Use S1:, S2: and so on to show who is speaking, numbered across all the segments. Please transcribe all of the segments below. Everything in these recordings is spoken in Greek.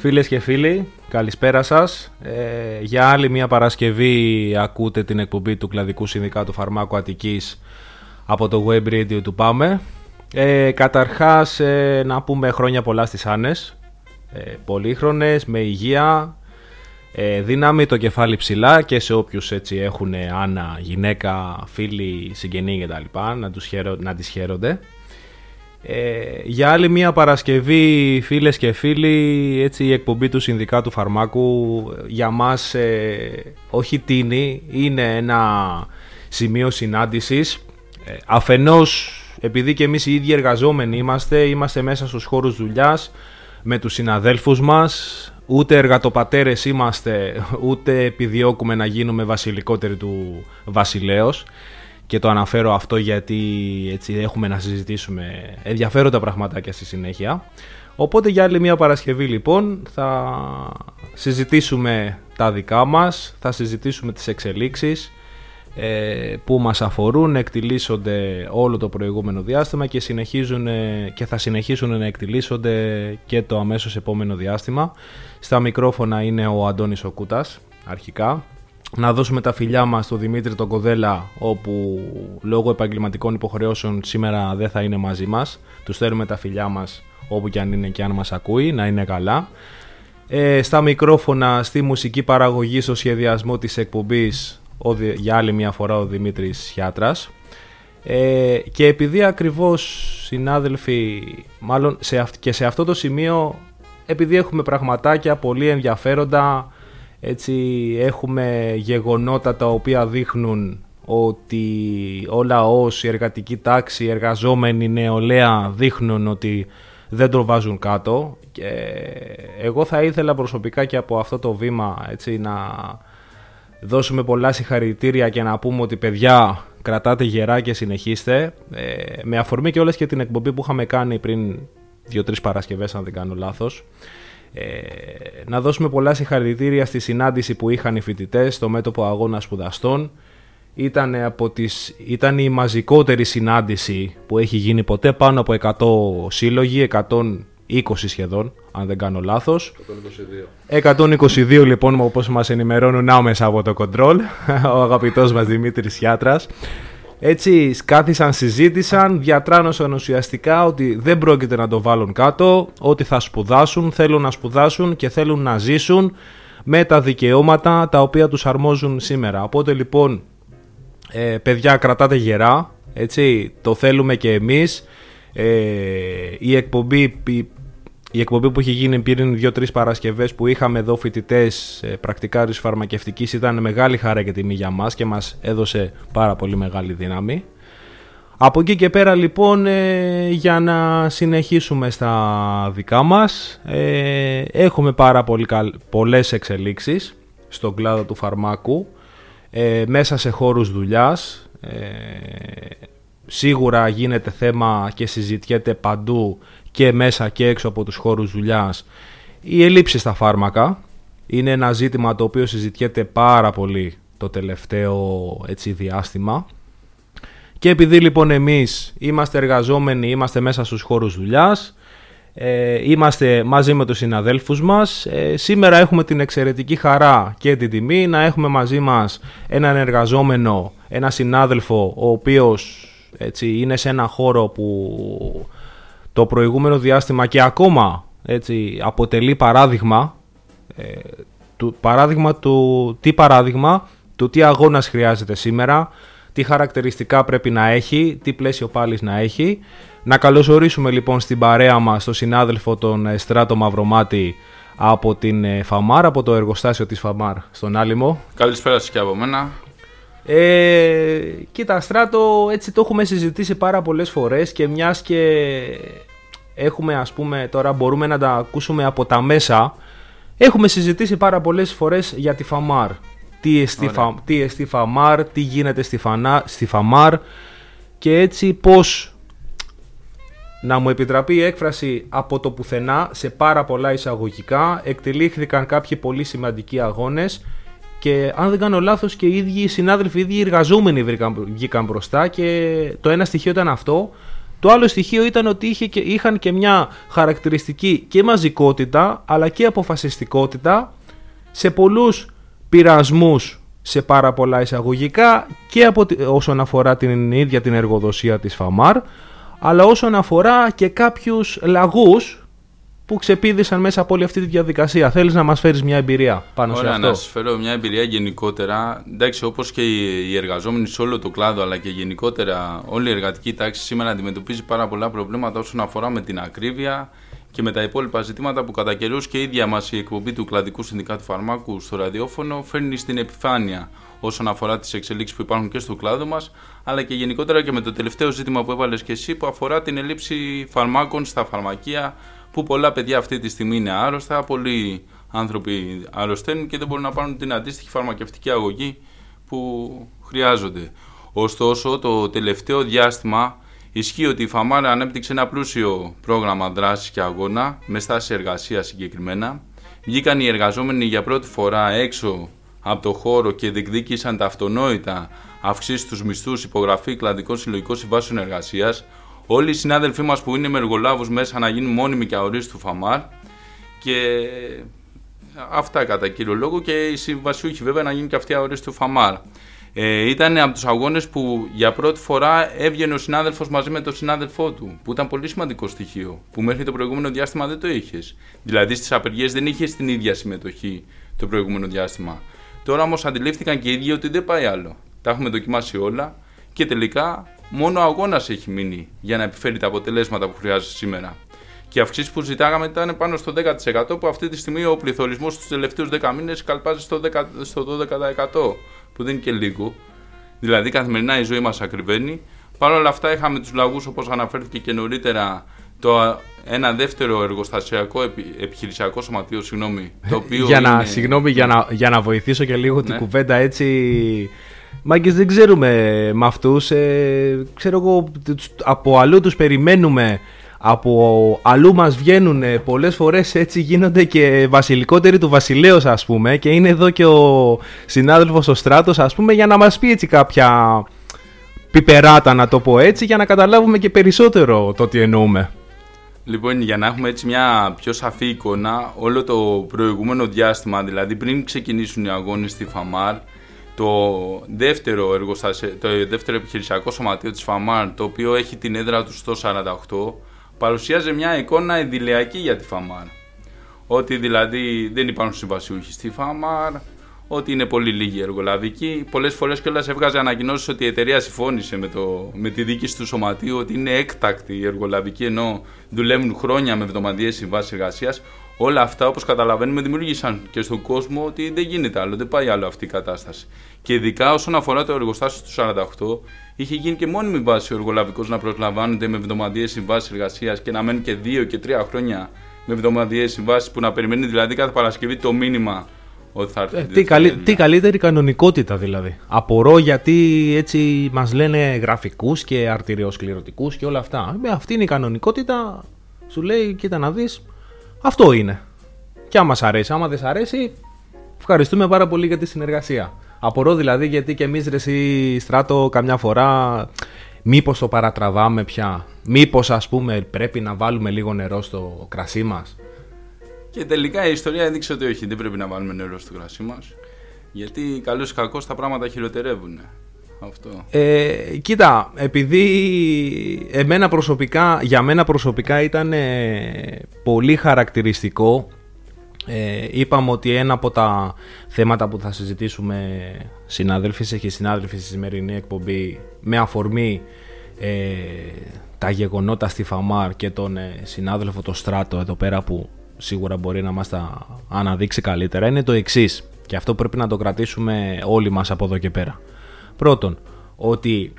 S1: Φίλες και φίλοι, καλησπέρα σας. Για άλλη μια Παρασκευή ακούτε την εκπομπή του Κλαδικού Συνδικάτου Φαρμάκου Αττικής από το Web Radio του ΠΑΜΕ. Καταρχάς να πούμε χρόνια πολλά στις Άννες, πολύχρονες, με υγεία, δύναμη, το κεφάλι ψηλά και σε όποιους έτσι έχουν Άννα, γυναίκα, φίλοι, συγγενή κτλ. Να τις χαίρονται. Για άλλη μια Παρασκευή, φίλες και φίλοι, έτσι η εκπομπή του Συνδικάτου Φαρμάκου για μας όχι τίνη, είναι ένα σημείο συνάντησης. Αφενός, επειδή και εμείς οι ίδιοι εργαζόμενοι είμαστε μέσα στους χώρους δουλειάς με τους συναδέλφους μας, ούτε εργατοπατέρες είμαστε, ούτε επιδιώκουμε να γίνουμε βασιλικότεροι του βασιλέως. Και το αναφέρω αυτό γιατί έτσι έχουμε να συζητήσουμε ενδιαφέροντα πραγματάκια στη συνέχεια. Οπότε για άλλη μια Παρασκευή λοιπόν θα συζητήσουμε τα δικά μας, θα συζητήσουμε τις εξελίξεις που μας αφορούν, εκτιλήσονται όλο το προηγούμενο διάστημα και θα συνεχίσουν να εκτιλήσονται και το αμέσως επόμενο διάστημα. Στα μικρόφωνα είναι ο Αντώνης ο Κούτας αρχικά. Να δώσουμε τα φιλιά μας στον Δημήτρη τον Κοδέλα, όπου λόγω επαγγελματικών υποχρεώσεων σήμερα δεν θα είναι μαζί μας. Του στέλνουμε τα φιλιά μας όπου και αν είναι και αν μας ακούει, να είναι καλά. Στα μικρόφωνα, στη μουσική παραγωγή, στο σχεδιασμό της εκπομπής, για άλλη μια φορά ο Δημήτρης Χιάτρας. Και επειδή ακριβώς συνάδελφοι, μάλλον και σε αυτό το σημείο, επειδή έχουμε πραγματάκια πολύ ενδιαφέροντα, έτσι έχουμε γεγονότα τα οποία δείχνουν ότι ο λαός, η εργατική τάξη, οι εργαζόμενοι, η νεολαία δείχνουν ότι δεν το βάζουν κάτω, και εγώ θα ήθελα προσωπικά και από αυτό το βήμα έτσι, να δώσουμε πολλά συγχαρητήρια και να πούμε ότι παιδιά κρατάτε γερά και συνεχίστε, με αφορμή και όλες και την εκπομπή που είχαμε κάνει πριν 2-3 Παρασκευές αν δεν κάνω λάθος. Να δώσουμε πολλά συγχαρητήρια στη συνάντηση που είχαν οι φοιτητές στο μέτωπο αγώνα σπουδαστών. Ήταν η μαζικότερη συνάντηση που έχει γίνει ποτέ, πάνω από 100 σύλλογοι, 120 σχεδόν αν δεν κάνω λάθος. 122 λοιπόν, όπως μας ενημερώνουν άμεσα από το Control ο αγαπητός μας Δημήτρης Χιάτρας. Έτσι κάθισαν, συζήτησαν, διατράνωσαν ουσιαστικά ότι δεν πρόκειται να το βάλουν κάτω, ότι θα σπουδάσουν, θέλουν να σπουδάσουν και θέλουν να ζήσουν με τα δικαιώματα τα οποία τους αρμόζουν σήμερα. Οπότε λοιπόν, παιδιά κρατάτε γερά, έτσι, το θέλουμε και εμείς. Η εκπομπή που έχει γίνει πριν 2-3 Παρασκευές που είχαμε εδώ φοιτητές πρακτικάριους φαρμακευτικής ήταν μεγάλη χαρά και τιμή για μας και μας έδωσε πάρα πολύ μεγάλη δύναμη. Από εκεί και πέρα λοιπόν, για να συνεχίσουμε στα δικά μας, έχουμε πάρα πολλές εξελίξεις στον κλάδο του φαρμάκου, μέσα σε χώρους δουλειάς. Σίγουρα γίνεται θέμα και συζητιέται παντού και μέσα και έξω από τους χώρους δουλειάς η ελλείψη στα φάρμακα. Είναι ένα ζήτημα το οποίο συζητιέται πάρα πολύ το τελευταίο έτσι, διάστημα. Και επειδή λοιπόν εμείς είμαστε εργαζόμενοι, είμαστε μέσα στους χώρους δουλειάς, είμαστε μαζί με τους συναδέλφους μας, σήμερα έχουμε την εξαιρετική χαρά και την τιμή να έχουμε μαζί μας έναν εργαζόμενο, ένα συνάδελφο ο οποίος έτσι, είναι σε ένα χώρο που το προηγούμενο διάστημα και ακόμα έτσι, αποτελεί παράδειγμα του τι αγώνας χρειάζεται σήμερα, τι χαρακτηριστικά πρέπει να έχει, τι πλαίσιο πάλης να έχει. Να καλωσορίσουμε λοιπόν στην παρέα μας τον συνάδελφο τον Στράτο Μαυρομάτη από την ΦΑΜΑΡ, από το εργοστάσιο της ΦΑΜΑΡ στον Άλυμο.
S2: Καλησπέρα σας και από μένα.
S1: Κοίτα Στράτο, έτσι το έχουμε συζητήσει πάρα πολλές φορές και μιας και έχουμε, ας πούμε, τώρα μπορούμε να τα ακούσουμε από τα μέσα, έχουμε συζητήσει πάρα πολλές φορές για τη ΦΑΜΑΡ. Τι εστί ΦΑΜΑΡ, τι γίνεται στη ΦΑΜΑΡ και έτσι πώς, να μου επιτραπεί η έκφραση, από το πουθενά σε πάρα πολλά εισαγωγικά εκτελήχθηκαν κάποιοι πολύ σημαντικοί αγώνες και αν δεν κάνω λάθος και οι ίδιοι συνάδελφοι, οι ίδιοι εργαζόμενοι βγήκαν μπροστά και το ένα στοιχείο ήταν αυτό, Το άλλο στοιχείο ήταν ότι είχαν και μια χαρακτηριστική και μαζικότητα αλλά και αποφασιστικότητα σε πολλούς πειρασμούς, σε πάρα πολλά εισαγωγικά και όσον αφορά την ίδια την εργοδοσία της Φαμάρ, αλλά όσον αφορά και κάποιους λαγούς που ξεπήδησαν μέσα από όλη αυτή τη διαδικασία. Θέλεις να μας φέρεις μια εμπειρία πάνω σε αυτό?
S2: Να σας φέρω μια εμπειρία γενικότερα. Εντάξει, όπως και οι εργαζόμενοι σε όλο το κλάδο, αλλά και γενικότερα όλη η εργατική τάξη σήμερα αντιμετωπίζει πάρα πολλά προβλήματα όσον αφορά με την ακρίβεια και με τα υπόλοιπα ζητήματα που κατά καιρούς και η ίδια μας η εκπομπή του Κλαδικού Συνδικάτου Φαρμάκου στο ραδιόφωνο φέρνει στην επιφάνεια όσον αφορά τις εξελίξεις που υπάρχουν και στο κλάδο μας, αλλά και γενικότερα και με το τελευταίο ζήτημα που έβαλες και εσύ, που αφορά την ελλείψη φαρμάκων στα φαρμακεία, που πολλά παιδιά αυτή τη στιγμή είναι άρρωστα, πολλοί άνθρωποι αρρωσταίνουν και δεν μπορούν να πάρουν την αντίστοιχη φαρμακευτική αγωγή που χρειάζονται. Ωστόσο, το τελευταίο διάστημα ισχύει ότι η Φαμάρ ανέπτυξε ένα πλούσιο πρόγραμμα δράσης και αγώνα, με στάση εργασίας συγκεκριμένα. Βγήκαν οι εργαζόμενοι για πρώτη φορά έξω από το χώρο και διεκδίκησαν τα αυτονόητα αυξήσεις στους μισθούς, υπογραφή κλαδικών συλλογικών συμβάσεων εργασίας. Όλοι οι συνάδελφοί μας που είναι με εργολάβους μέσα να γίνουν μόνιμοι και αορίστου Φαμάρ, και αυτά κατά κύριο λόγο, και οι συμβασιούχοι βέβαια να γίνουν και αυτοί αορίστου Φαμάρ. Ήταν από τους αγώνες που για πρώτη φορά έβγαινε ο συνάδελφος μαζί με τον συνάδελφό του, που ήταν πολύ σημαντικό στοιχείο, που μέχρι το προηγούμενο διάστημα δεν το είχες. Δηλαδή στις απεργίες δεν είχες την ίδια συμμετοχή το προηγούμενο διάστημα. Τώρα όμως αντιλήφθηκαν και οι ίδιοι ότι δεν πάει άλλο. Τα έχουμε δοκιμάσει όλα και τελικά μόνο ο αγώνας έχει μείνει για να επιφέρει τα αποτελέσματα που χρειάζεται σήμερα. Και οι αυξήσεις που ζητάγαμε ήταν πάνω στο 10%, που αυτή τη στιγμή ο πληθωρισμός στους τελευταίους 10 μήνες καλπάζει στο 12%, που δεν είναι και λίγο. Δηλαδή καθημερινά η ζωή μας ακριβένει. Παρ' όλα αυτά είχαμε τους λαγούς, όπως αναφέρθηκε και νωρίτερα, ένα δεύτερο εργοστασιακό επιχειρησιακό σωματείο, το οποίο
S1: για να βοηθήσω και λίγο την κουβέντα έτσι. Μάγκες, δεν ξέρουμε με αυτούς, ξέρω εγώ, από αλλού τους περιμένουμε, από αλλού μας βγαίνουν, πολλές φορές έτσι γίνονται και βασιλικότεροι του βασιλέως, ας πούμε, και είναι εδώ και ο συνάδελφος ο Στράτος, ας πούμε, για να μας πει έτσι κάποια πιπεράτα, να το πω έτσι, για να καταλάβουμε και περισσότερο το τι εννοούμε.
S2: Λοιπόν, για να έχουμε έτσι μια πιο σαφή εικόνα, όλο το προηγούμενο διάστημα, δηλαδή πριν ξεκινήσουν οι αγώνες στη Φαμάρ, το δεύτερο επιχειρησιακό σωματείο της Φαμάρ, το οποίο έχει την έδρα του στο 48, παρουσιάζει μια εικόνα ειδηλιακή για τη Φαμάρ. Ότι δηλαδή δεν υπάρχουν συμβασιούχοι στη Φαμάρ, ότι είναι πολύ λίγοι εργολαβικοί. Πολλές φορές κιόλας έβγαζε ανακοινώσεις ότι η εταιρεία συμφώνησε με τη διοίκηση του σωματείου ότι είναι έκτακτοι οι εργολαβικοί, ενώ δουλεύουν χρόνια με εβδομαδιαίες συμβάσεις εργασίας. Όλα αυτά, όπως καταλαβαίνουμε, δημιούργησαν και στον κόσμο ότι δεν γίνεται άλλο, δεν πάει άλλο αυτή η κατάσταση. Και ειδικά όσον αφορά το εργοστάσιο του 48, είχε γίνει και μόνιμη βάση ο εργολαβικός να προσλαμβάνονται με εβδομαδιαίες συμβάσεις εργασίας και να μένουν και 2 και 3 χρόνια με εβδομαδιαίες συμβάσεις, που να περιμένει δηλαδή κάθε Παρασκευή το μήνυμα ότι θα έρθει.
S1: Τι καλύτερη κανονικότητα δηλαδή. Απορώ γιατί έτσι μας λένε γραφικούς και αρτηριοσκληρωτικούς και όλα αυτά. Αυτή είναι η κανονικότητα, σου λέει, κοίτα να δεις. Αυτό είναι. Και άμα μας αρέσει, άμα δεν σ' αρέσει, ευχαριστούμε πάρα πολύ για τη συνεργασία. Απορώ δηλαδή γιατί και εμείς, ρε εσύ Στράτο, καμιά φορά μήπως το παρατραβάμε πια. Μήπως, ας πούμε, πρέπει να βάλουμε λίγο νερό στο κρασί μας.
S2: Και τελικά η ιστορία έδειξε ότι όχι, δεν πρέπει να βάλουμε νερό στο κρασί μας, γιατί καλώς ή κακώς τα πράγματα χειροτερεύουν. Αυτό.
S1: Κοίτα, επειδή για μένα προσωπικά ήταν πολύ χαρακτηριστικό, είπαμε ότι ένα από τα θέματα που θα συζητήσουμε συνάδελφοι και συνάδελφοι στη σημερινή εκπομπή, με αφορμή τα γεγονότα στη Φαμάρ και τον συνάδελφο το Στράτο εδώ πέρα, που σίγουρα μπορεί να μας τα αναδείξει καλύτερα, είναι το εξής, και αυτό πρέπει να το κρατήσουμε όλοι μας από εδώ και πέρα. Πρώτον, ότι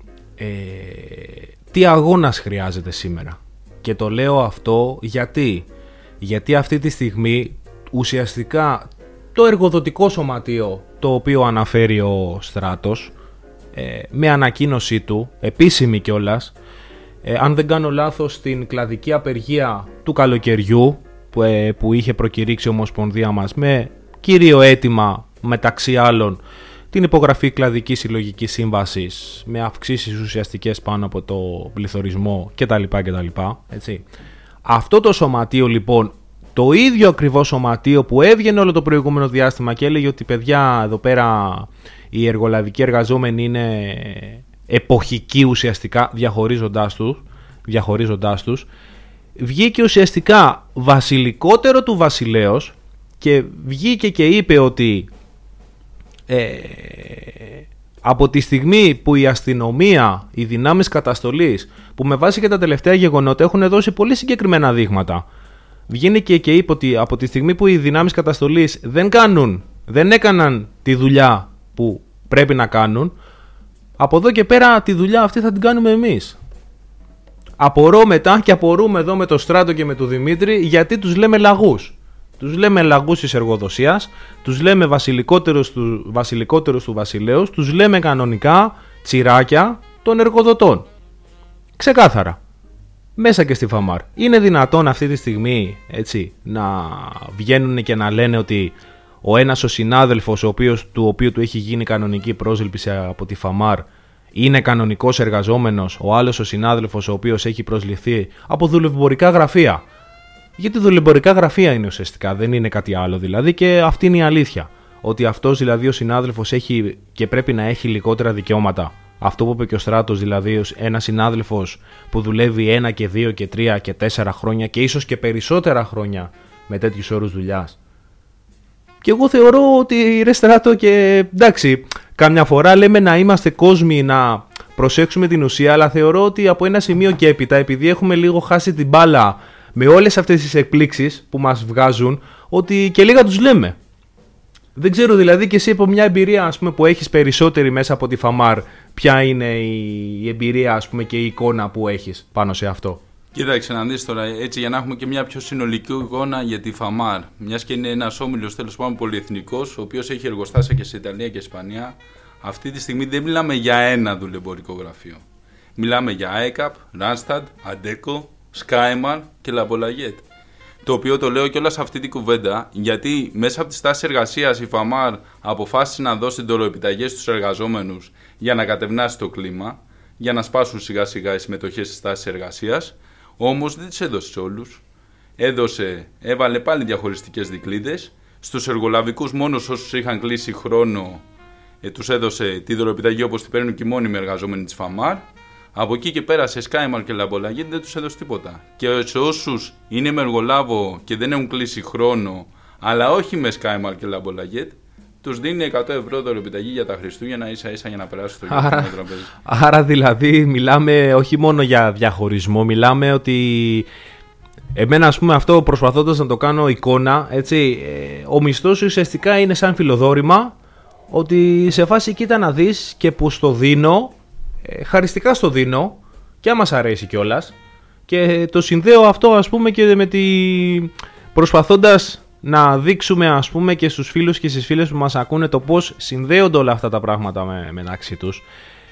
S1: τι αγώνας χρειάζεται σήμερα. Και το λέω αυτό γιατί αυτή τη στιγμή ουσιαστικά το εργοδοτικό σωματείο, το οποίο αναφέρει ο Στράτος, με ανακοίνωσή του, επίσημη κιόλας, αν δεν κάνω λάθος, στην κλαδική απεργία του καλοκαιριού που είχε προκηρύξει η Ομοσπονδία μας, με κύριο αίτημα μεταξύ άλλων την υπογραφή κλαδικής συλλογικής σύμβασης με αυξήσεις ουσιαστικές πάνω από το πληθωρισμό κτλ. Έτσι. Αυτό το σωματείο λοιπόν, το ίδιο ακριβώς σωματείο που έβγαινε όλο το προηγούμενο διάστημα και έλεγε ότι παιδιά εδώ πέρα οι εργολαβικοί εργαζόμενοι είναι εποχικοί ουσιαστικά διαχωρίζοντάς τους, βγήκε ουσιαστικά βασιλικότερο του βασιλέως και βγήκε και είπε ότι από τη στιγμή που η αστυνομία, οι δυνάμεις καταστολής, που με βάση και τα τελευταία γεγονότα έχουν δώσει πολύ συγκεκριμένα δείγματα, βγήκε και είπε ότι από τη στιγμή που οι δυνάμεις καταστολής δεν έκαναν τη δουλειά που πρέπει να κάνουν, από εδώ και πέρα τη δουλειά αυτή θα την κάνουμε εμείς. Απορώ μετά και απορούμε εδώ με το Στράτο και με τον Δημήτρη γιατί τους λέμε λαγούς. Τους λέμε λαγούς της εργοδοσίας, τους λέμε βασιλικότερους του βασιλέους, τους λέμε κανονικά τσιράκια των εργοδοτών. Ξεκάθαρα. Μέσα και στη Φαμάρ. Είναι δυνατόν αυτή τη στιγμή έτσι, να βγαίνουν και να λένε ότι ο ένας ο συνάδελφος του οποίου του έχει γίνει κανονική πρόσληψη από τη Φαμάρ είναι κανονικός εργαζόμενος, ο άλλος ο συνάδελφος ο οποίος έχει προσληφθεί από δουλεμπορικά γραφεία. Γιατί δουλεμπορικά γραφεία είναι ουσιαστικά, δεν είναι κάτι άλλο δηλαδή, και αυτή είναι η αλήθεια. Ότι αυτός δηλαδή ο συνάδελφος έχει και πρέπει να έχει λιγότερα δικαιώματα. Αυτό που είπε και ο Στράτος, δηλαδή ένας συνάδελφος που δουλεύει 1 και 2 και 3 και 4 χρόνια και ίσως και περισσότερα χρόνια με τέτοιους όρους δουλειάς. Και εγώ θεωρώ ότι ρε Στράτο, και εντάξει, καμιά φορά λέμε να είμαστε κόσμοι, να προσέξουμε την ουσία, αλλά θεωρώ ότι από ένα σημείο και έπειτα, επειδή έχουμε λίγο χάσει την μπάλα με όλες αυτές τις εκπλήξεις που μας βγάζουν, ότι και λίγα τους λέμε. Δεν ξέρω δηλαδή και εσύ από μια εμπειρία ας πούμε, που έχεις περισσότερη μέσα από τη Φαμάρ, ποια είναι η εμπειρία ας πούμε, και η εικόνα που έχεις πάνω σε αυτό.
S2: Κοίταξε να δεις τώρα, έτσι για να έχουμε και μια πιο συνολική εικόνα για τη Φαμάρ. Μιας και είναι ένας όμιλος τέλος πάντων πολυεθνικός, ο οποίος έχει εργοστάσια και σε Ιταλία και Ισπανία. Αυτή τη στιγμή δεν μιλάμε για ένα δουλεμπορικό γραφείο. Μιλάμε για ICAP, Randstad, Adecco, Skyman και Laboulaget. Το οποίο το λέω κιόλας αυτή την κουβέντα, γιατί μέσα από τις τάσεις εργασίας η Φαμάρ αποφάσισε να δώσει δωροεπιταγές στους εργαζόμενους για να κατευνάσει το κλίμα, για να σπάσουν σιγά σιγά οι συμμετοχές στις τάσεις εργασίας. Όμως δεν τις έδωσε σε όλους. Έβαλε πάλι διαχωριστικές δικλείδες. Στους εργολαβικούς μόνος όσους είχαν κλείσει χρόνο τους έδωσε τη δωροεπιταγή όπως την παίρνουν και οι μόνιμοι εργαζόμενοι της Φαμάρ. Από εκεί και πέρα σε Skymark και Laboulaget δεν τους έδωσε τίποτα. Και σε όσους είναι με εργολάβο και δεν έχουν κλείσει χρόνο, αλλά όχι με Skymark και Laboulaget, τους δίνει 100 ευρώ δωροεπιταγή για τα Χριστούγεννα ίσα-ίσα για να περάσει το γεύμα στο τραπέζι.
S1: Άρα δηλαδή μιλάμε όχι μόνο για διαχωρισμό, μιλάμε ότι εμένα ας πούμε αυτό προσπαθώντας να το κάνω εικόνα, έτσι, ο μισθός ουσιαστικά είναι σαν φιλοδόρημα, ότι σε φάση κοίτα να δεις και που στο δίνω, χαριστικά στο δίνω και άμα σ' αρέσει κιόλας, και το συνδέω αυτό ας πούμε και με προσπαθώντας να δείξουμε ας πούμε και στους φίλους και στις φίλες που μας ακούνε το πώς συνδέονται όλα αυτά τα πράγματα μεταξύ τους.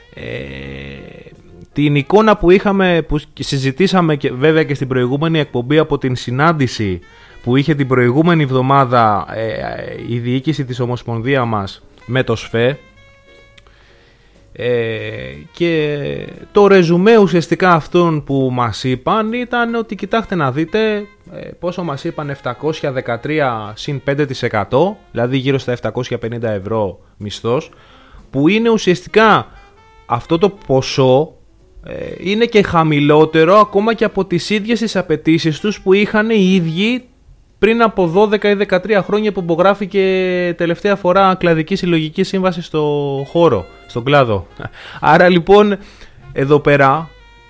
S1: Την εικόνα που είχαμε, που συζητήσαμε και βέβαια και στην προηγούμενη εκπομπή από την συνάντηση που είχε την προηγούμενη εβδομάδα η διοίκηση της Ομοσπονδία μας με το ΣΦΕ, και το ρεζουμέ ουσιαστικά αυτών που μας είπαν ήταν ότι κοιτάξτε να δείτε πόσο μας είπαν, 713 συν 5%, δηλαδή γύρω στα 750 ευρώ μισθός, που είναι ουσιαστικά αυτό το ποσό είναι και χαμηλότερο ακόμα και από τις ίδιες τις απαιτήσεις τους που είχαν οι ίδιοι πριν από 12 ή 13 χρόνια που υπογράφηκε τελευταία φορά κλαδική συλλογική σύμβαση στο χώρο, στον κλάδο. Άρα λοιπόν εδώ πέρα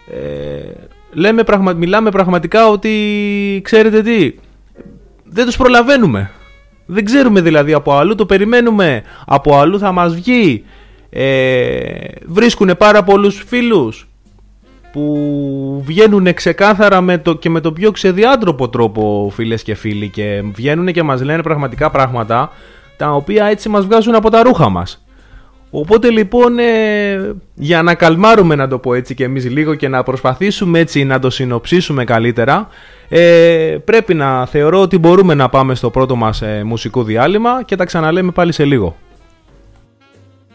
S1: μιλάμε πραγματικά ότι ξέρετε τι, δεν τους προλαβαίνουμε. Δεν ξέρουμε δηλαδή από αλλού, το περιμένουμε, από αλλού θα μας βγει. Βρίσκουν πάρα πολλούς φίλους που βγαίνουν ξεκάθαρα και με το πιο ξεδιάντροπο τρόπο, φίλες και φίλοι, και βγαίνουν και μας λένε πραγματικά πράγματα τα οποία έτσι μας βγάζουν από τα ρούχα μας. Οπότε λοιπόν για να καλμάρουμε, να το πω έτσι και εμείς λίγο, και να προσπαθήσουμε έτσι να το συνοψίσουμε καλύτερα, πρέπει να θεωρώ ότι μπορούμε να πάμε στο πρώτο μας μουσικό διάλειμμα και τα ξαναλέμε πάλι σε λίγο.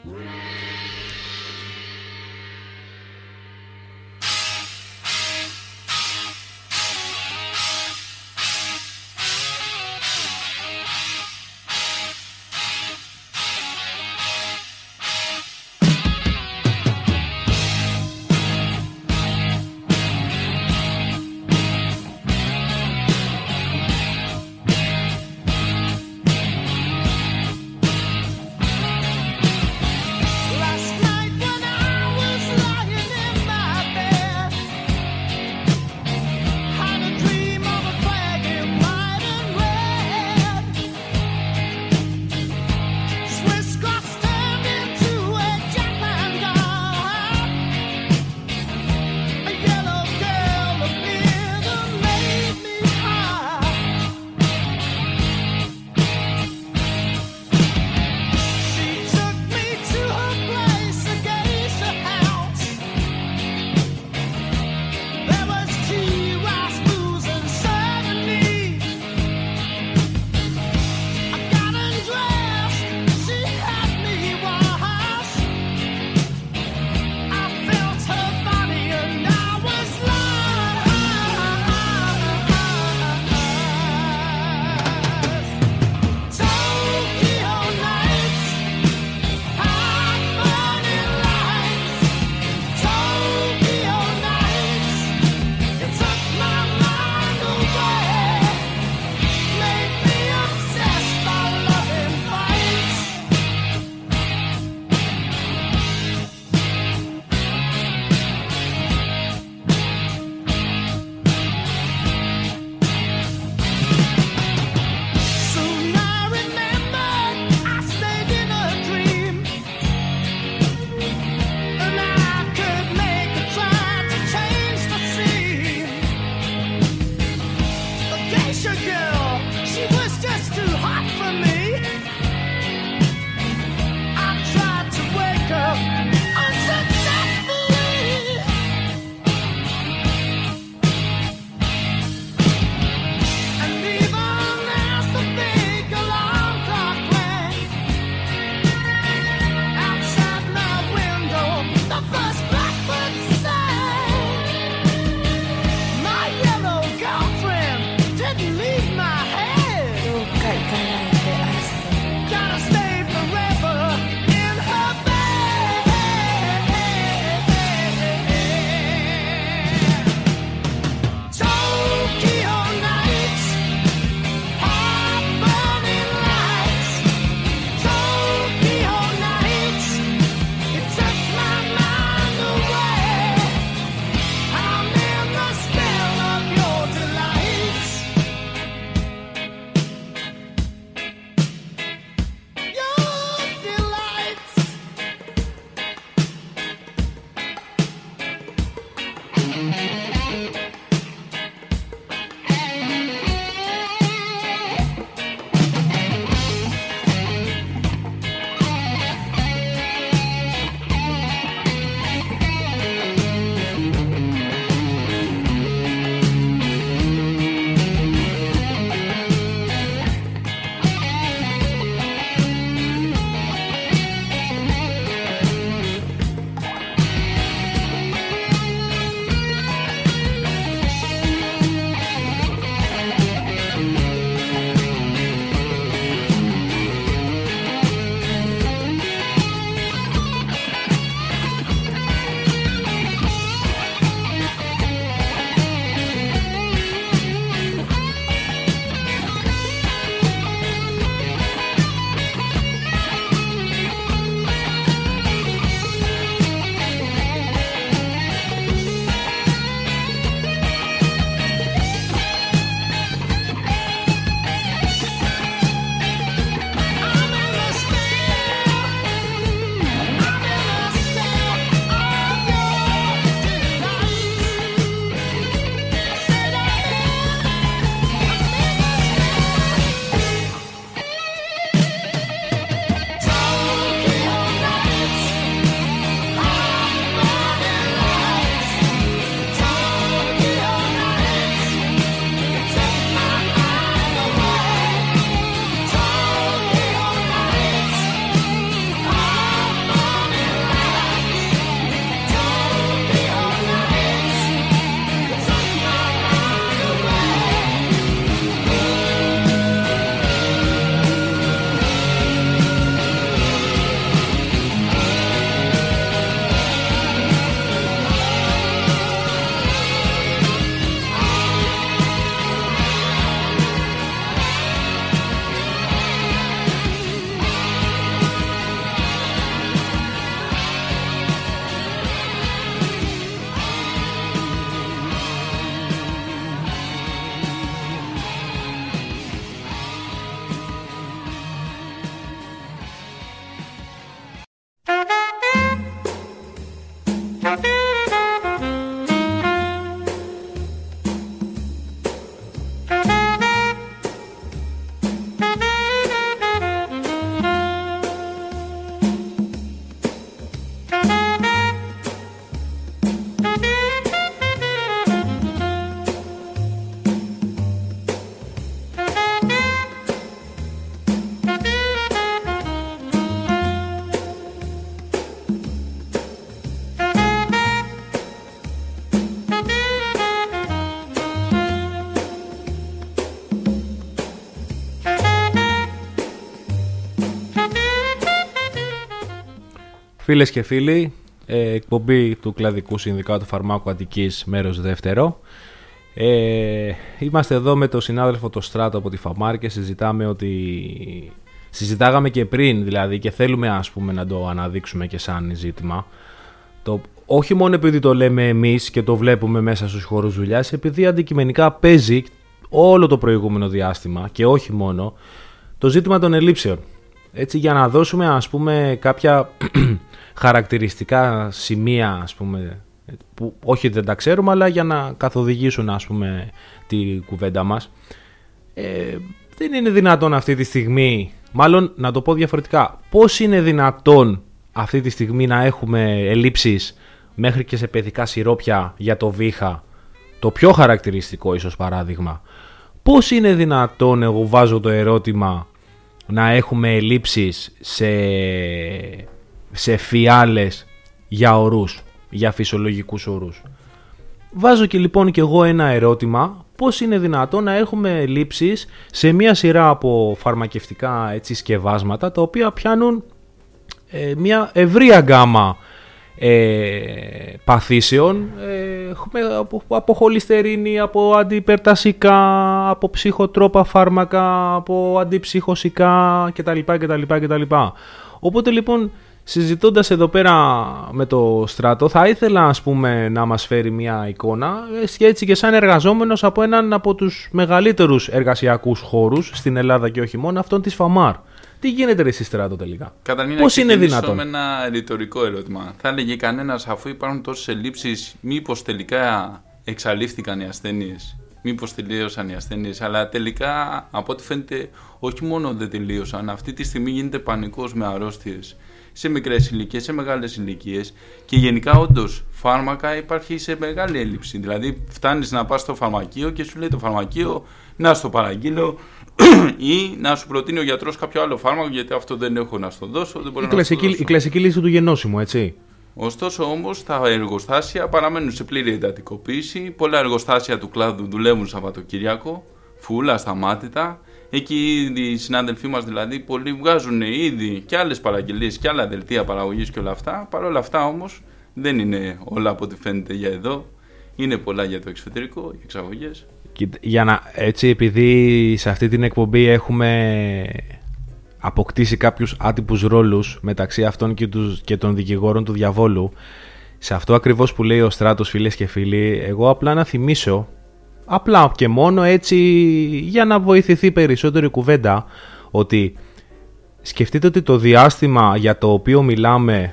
S1: Φίλες και φίλοι, εκπομπή του Κλαδικού Συνδικάτου Φαρμάκου Αττικής, μέρος δεύτερο. Είμαστε εδώ με τον συνάδελφο το Στράτο από τη Φαμάρ και συζητάγαμε και πριν δηλαδή και θέλουμε ας πούμε να το αναδείξουμε και σαν ζήτημα. Όχι μόνο επειδή το λέμε εμείς και το βλέπουμε μέσα στους χώρους δουλειάς, επειδή αντικειμενικά παίζει όλο το προηγούμενο διάστημα και όχι μόνο το ζήτημα των ελλείψεων. Έτσι, για να δώσουμε ας πούμε κάποια χαρακτηριστικά σημεία ας πούμε, που όχι δεν τα ξέρουμε, αλλά για να καθοδηγήσουν ας πούμε τη κουβέντα μας. Δεν είναι δυνατόν αυτή τη στιγμή, μάλλον να το πω διαφορετικά, πώς είναι δυνατόν αυτή τη στιγμή να έχουμε ελλείψεις μέχρι και σε παιδικά σιρόπια για το βήχα, το πιο χαρακτηριστικό ίσως παράδειγμα. Πώς είναι δυνατόν, εγώ βάζω το ερώτημα, να έχουμε ελλείψεις σε φιάλες για ορούς, για φυσιολογικούς ορούς. Βάζω και λοιπόν και εγώ ένα ερώτημα, πώς είναι δυνατόν να έχουμε ελλείψεις σε μια σειρά από φαρμακευτικά έτσι, σκευάσματα, τα οποία πιάνουν μια ευρεία παθήσεων, από χολυστερίνη, από αντιπερτασικά, από ψυχοτρόπα φάρμακα, από αντιψυχωσικά κτλ. Οπότε λοιπόν, συζητώντας εδώ πέρα με το Στράτο, θα ήθελα ας πούμε να μας φέρει μια εικόνα έτσι και σαν εργαζόμενος από έναν από τους μεγαλύτερους εργασιακούς χώρους στην Ελλάδα και όχι μόνο, αυτόν της Φαμάρ. Τι γίνεται ρε εσύ Στράτο τελικά?
S2: Καταρχήν
S1: πώς είναι δυνατόν?
S2: Με ένα ρητορικό ερώτημα. Θα έλεγε κανένας, αφού υπάρχουν τόσες ελλείψεις, μήπως τελικά εξαλείφθηκαν οι ασθένειες? Μήπως τελείωσαν οι ασθένειες? Αλλά τελικά από ό,τι φαίνεται όχι μόνο δεν τελείωσαν. Αυτή τη στιγμή γίνεται πανικός με αρρώστιες σε μικρές ηλικίες, σε μεγάλες ηλικίες και γενικά όντως φάρμακα υπάρχει σε μεγάλη έλλειψη. Δηλαδή φτάνεις να πας στο φαρμακείο και σου λέει το φαρμακείο να στο παραγγείλω ή να σου προτείνει ο γιατρός κάποιο άλλο φάρμακο, γιατί αυτό δεν έχω να στο δώσω. Δεν μπορώ
S1: η κλασική λύση του γενώσιμου, έτσι.
S2: Ωστόσο όμως τα εργοστάσια παραμένουν σε πλήρη εντατικοποίηση. Πολλά εργοστάσια του κλάδου δουλεύουν Σαββατοκύριακο, φούλα, ασταμάτητα. Εκεί οι συνάδελφοί μας δηλαδή πολλοί βγάζουν ήδη και άλλες παραγγελίες και άλλα δελτία παραγωγής και όλα αυτά. Παρ' όλα αυτά όμως δεν είναι όλα από ό,τι φαίνεται για εδώ. Είναι πολλά για το εξωτερικό, για εξαγωγές.
S1: Έτσι, επειδή σε αυτή την εκπομπή έχουμε αποκτήσει κάποιους άτυπους ρόλους μεταξύ αυτών και των δικηγόρων του διαβόλου, σε αυτό ακριβώς που λέει ο Στράτος, φίλες και φίλοι, εγώ απλά να θυμίσω, απλά και μόνο έτσι για να βοηθηθεί περισσότερη κουβέντα, ότι σκεφτείτε ότι το διάστημα για το οποίο μιλάμε,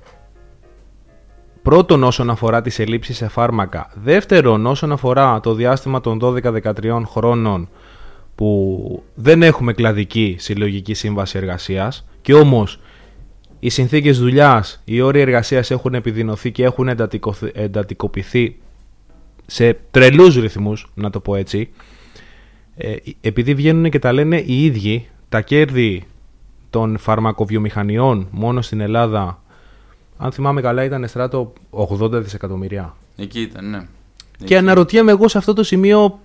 S1: πρώτον όσον αφορά τις ελλείψεις σε φάρμακα, δεύτερον όσον αφορά το διάστημα των 12-13 χρόνων που δεν έχουμε κλαδική συλλογική σύμβαση εργασίας και όμως οι συνθήκες δουλειάς, οι όροι εργασίας έχουν επιδεινωθεί και έχουν εντατικοποιηθεί σε τρελούς ρυθμούς, να το πω έτσι, επειδή βγαίνουν και τα λένε οι ίδιοι, τα κέρδη των φαρμακοβιομηχανιών μόνο στην Ελλάδα, αν θυμάμαι καλά, ήταν Στράτο 80 δισεκατομμυρία.
S2: Εκεί ήταν, ναι.
S1: Και αναρωτιέμαι εγώ σε αυτό το σημείο,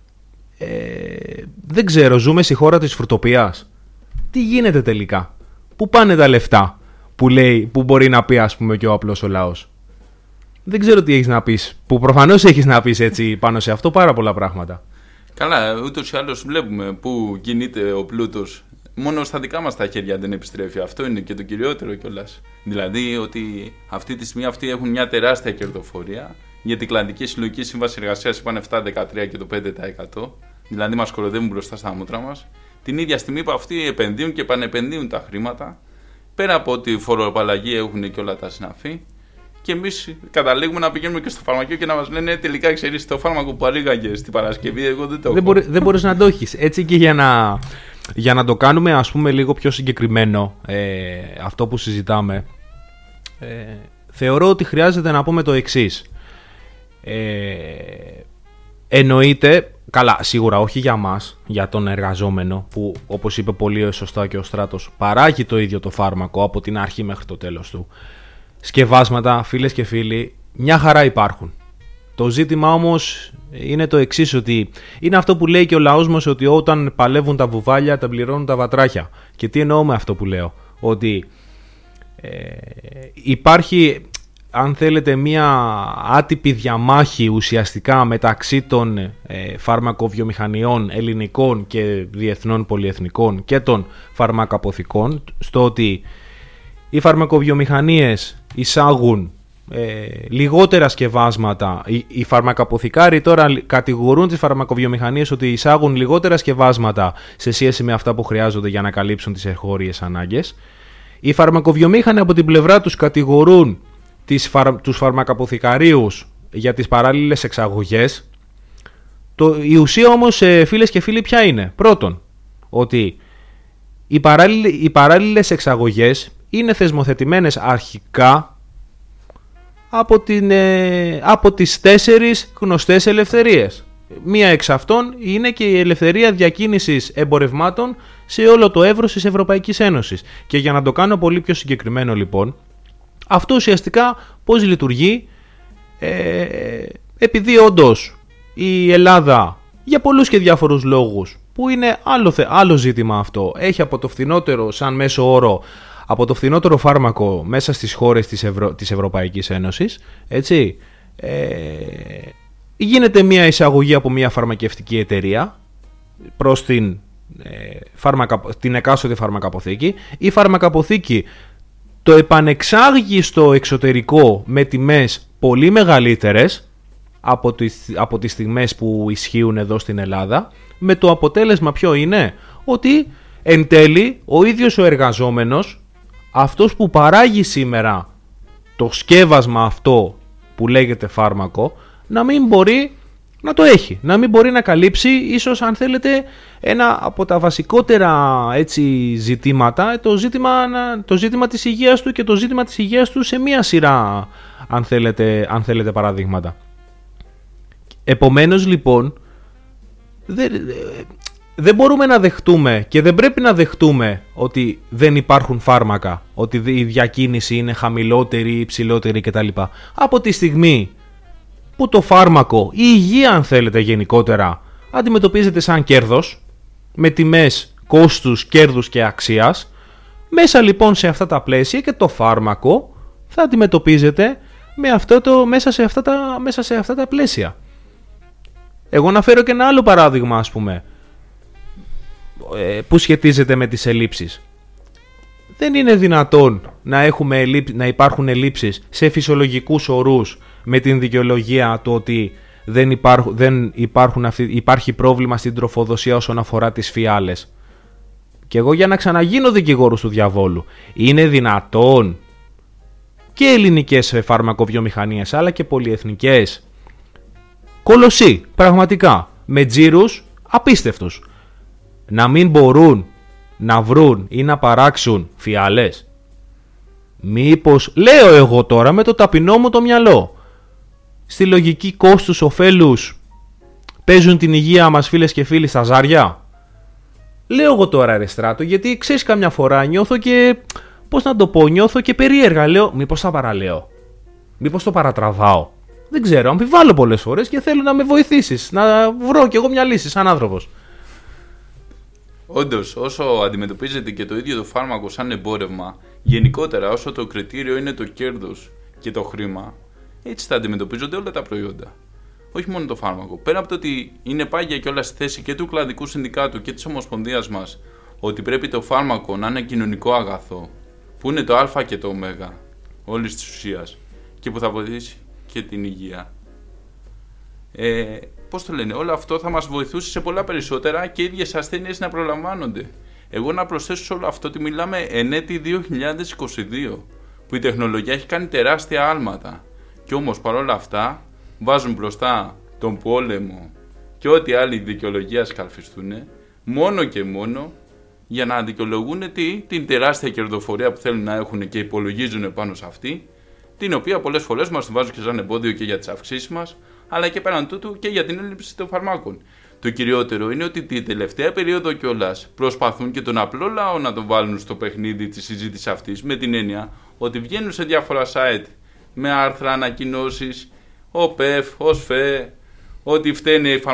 S1: δεν ξέρω, ζούμε στη χώρα της φρουτοπιάς? Τι γίνεται τελικά? Πού πάνε τα λεφτά που μπορεί να πει ας πούμε και ο απλός ο λαός? Δεν ξέρω τι έχεις να πεις, που προφανώς έχεις να πεις έτσι πάνω σε αυτό πάρα πολλά πράγματα.
S2: Καλά, ούτως ή άλλως βλέπουμε πού κινείται ο πλούτος. Μόνο στα δικά μας τα χέρια δεν επιστρέφει. Αυτό είναι και το κυριότερο κιόλας. Δηλαδή ότι αυτή τη στιγμή αυτοί έχουν μια τεράστια κερδοφορία, γιατί η κλαδική συλλογική σύμβαση εργασίας είπαν 7-13 και το 5%. Δηλαδή μας κοροδεύουν μπροστά στα μούτρα μας. Την ίδια στιγμή που αυτοί επενδύουν και επανεπενδύουν τα χρήματα, πέρα από ότι φοροαπαλλαγή έχουν και όλα τα συναφή. Και εμείς καταλήγουμε να πηγαίνουμε και στο φαρμακείο και να μας λένε τελικά ξέρεις το φάρμακο που παρήγαγε στην Παρασκευή, εγώ δεν το έχω.
S1: Δεν μπορείς να το έχεις. Έτσι και για να το κάνουμε ας πούμε λίγο πιο συγκεκριμένο αυτό που συζητάμε, θεωρώ ότι χρειάζεται να πούμε το εξής. Εννοείται, καλά σίγουρα όχι για μας, για τον εργαζόμενο που όπως είπε πολύ σωστά και ο Στράτος παράγει το ίδιο το φάρμακο από την αρχή μέχρι το τέλος του. Σκευάσματα, φίλες και φίλοι, μια χαρά υπάρχουν. Το ζήτημα όμως είναι το εξής, ότι είναι αυτό που λέει και ο λαός μας, ότι όταν παλεύουν τα βουβάλια τα πληρώνουν τα βατράχια. Και τι εννοώ με αυτό που λέω? Ότι Υπάρχει, αν θέλετε, μια άτυπη διαμάχη ουσιαστικά μεταξύ των φαρμακοβιομηχανιών ελληνικών και διεθνών πολυεθνικών και των φαρμακαποθηκών, στο ότι οι φαρμακοβιομηχανίες εισάγουν λιγότερα σκευάσματα. Οι φαρμακαποθηκάροι τώρα κατηγορούν τις φαρμακοβιομηχανίες ότι εισάγουν λιγότερα σκευάσματα σε σχέση με αυτά που χρειάζονται για να καλύψουν τις εγχώριες ανάγκες. Οι φαρμακοβιομήχανοι από την πλευρά τους κατηγορούν τους φαρμακαποθηκαρίους για τις παράλληλες εξαγωγές. Η ουσία όμως, φίλες και φίλοι, ποια είναι? Πρώτον, ότι οι παράλληλες εξαγωγές είναι θεσμοθετημένες αρχικά από τις 4 γνωστές ελευθερίες. Μία εξ αυτών είναι και η ελευθερία διακίνησης εμπορευμάτων σε όλο το εύρος της Ευρωπαϊκής Ένωσης. Και για να το κάνω πολύ πιο συγκεκριμένο, λοιπόν, αυτό ουσιαστικά πώς λειτουργεί? Επειδή όντως η Ελλάδα, για πολλούς και διάφορους λόγους, που είναι άλλο ζήτημα αυτό, έχει από το φθηνότερο, σαν μέσο όρο, από το φθηνότερο φάρμακο μέσα στις χώρες της Ευρωπαϊκής Ένωσης, έτσι, γίνεται μια εισαγωγή από μια φαρμακευτική εταιρεία προς την εκάστοτε φαρμακαποθήκη. Η φαρμακαποθήκη το επανεξάγει στο εξωτερικό με τιμές πολύ μεγαλύτερες από τις τιμές που ισχύουν εδώ στην Ελλάδα, με το αποτέλεσμα ποιο είναι? Ότι εν τέλει ο ίδιος ο εργαζόμενος, αυτός που παράγει σήμερα το σκεύασμα αυτό που λέγεται φάρμακο, να μην μπορεί να το έχει, να μην μπορεί να καλύψει ίσως, αν θέλετε, ένα από τα βασικότερα, έτσι, ζητήματα, το ζήτημα της υγείας του και το ζήτημα της υγείας του σε μία σειρά, αν θέλετε παραδείγματα. Επομένως, λοιπόν, δεν μπορούμε να δεχτούμε και δεν πρέπει να δεχτούμε ότι δεν υπάρχουν φάρμακα, ότι η διακίνηση είναι χαμηλότερη ή υψηλότερη κτλ. Από τη στιγμή που το φάρμακο, η υγεία, αν θέλετε, γενικότερα αντιμετωπίζεται σαν κέρδος, με τιμές κόστους, κέρδους και αξίας, μέσα λοιπόν σε αυτά τα πλαίσια και το φάρμακο θα αντιμετωπίζεται μέσα σε αυτά τα πλαίσια. Εγώ να φέρω και ένα άλλο παράδειγμα, ας πούμε, που σχετίζεται με τις ελλείψεις. Δεν είναι δυνατόν να υπάρχουν ελλείψεις σε φυσιολογικούς ορούς με την δικαιολογία του ότι υπάρχει πρόβλημα στην τροφοδοσία όσον αφορά τις φιάλες. Και εγώ, για να ξαναγίνω δικηγόρος του διαβόλου, είναι δυνατόν και ελληνικές φαρμακοβιομηχανίες αλλά και πολυεθνικές, κολοσσοί πραγματικά, με τζίρους απίστευτους, να μην μπορούν να βρουν ή να παράξουν φιάλες? Μήπως, λέω εγώ τώρα με το ταπεινό μου το μυαλό, στη λογική κόστους ωφέλους παίζουν την υγεία μας, φίλες και φίλοι, στα ζάρια? Λέω εγώ τώρα, ρε Στράτο, γιατί ξέρεις, καμιά φορά νιώθω και, πώς να το πω, νιώθω και περίεργα. Λέω, μήπως τα παραλέω, μήπως το παρατραβάω? Δεν ξέρω, αμφιβάλλω πολλές φορές και θέλω να με βοηθήσεις, να βρω κι εγώ μια λύση σαν άνθρωπος.
S2: Όντως, όσο αντιμετωπίζεται και το ίδιο το φάρμακο σαν εμπόρευμα, γενικότερα όσο το κριτήριο είναι το κέρδος και το χρήμα, έτσι θα αντιμετωπίζονται όλα τα προϊόντα. Όχι μόνο το φάρμακο. Πέρα από το ότι είναι πάγια και όλα στη θέση και του κλαδικού συνδικάτου και της Ομοσπονδίας μας, ότι πρέπει το φάρμακο να είναι κοινωνικό αγαθό, που είναι το α και το ω όλης της ουσίας και που θα βοηθήσει και την υγεία. Πώς το λένε, όλο αυτό θα μας βοηθούσε σε πολλά περισσότερα και οι ίδιες ασθένειες να προλαμβάνονται. Εγώ να προσθέσω σε όλο αυτό ότι μιλάμε εν έτη 2022, που η τεχνολογία έχει κάνει τεράστια άλματα. Και όμως παρόλα αυτά βάζουν μπροστά τον πόλεμο και ό,τι άλλη δικαιολογία σκαλφιστούν, μόνο και μόνο για να δικαιολογούν την τεράστια κερδοφορία που θέλουν να έχουν και υπολογίζουν πάνω σε αυτή, την οποία πολλές φορές μας βάζουν και σαν εμπόδιο και για τις αυξήσεις μας, αλλά και πέραν τούτου και για την έλλειψη των φαρμάκων. Το κυριότερο είναι ότι την τελευταία περίοδο κιόλας προσπαθούν και τον απλό λαό να τον βάλουν στο παιχνίδι της συζήτησης αυτής, με την έννοια ότι βγαίνουν σε διάφορα site με άρθρα, ανακοινώσεις, ο ΠΕΦ, ο ΣΦΕ, ότι φταίνε οι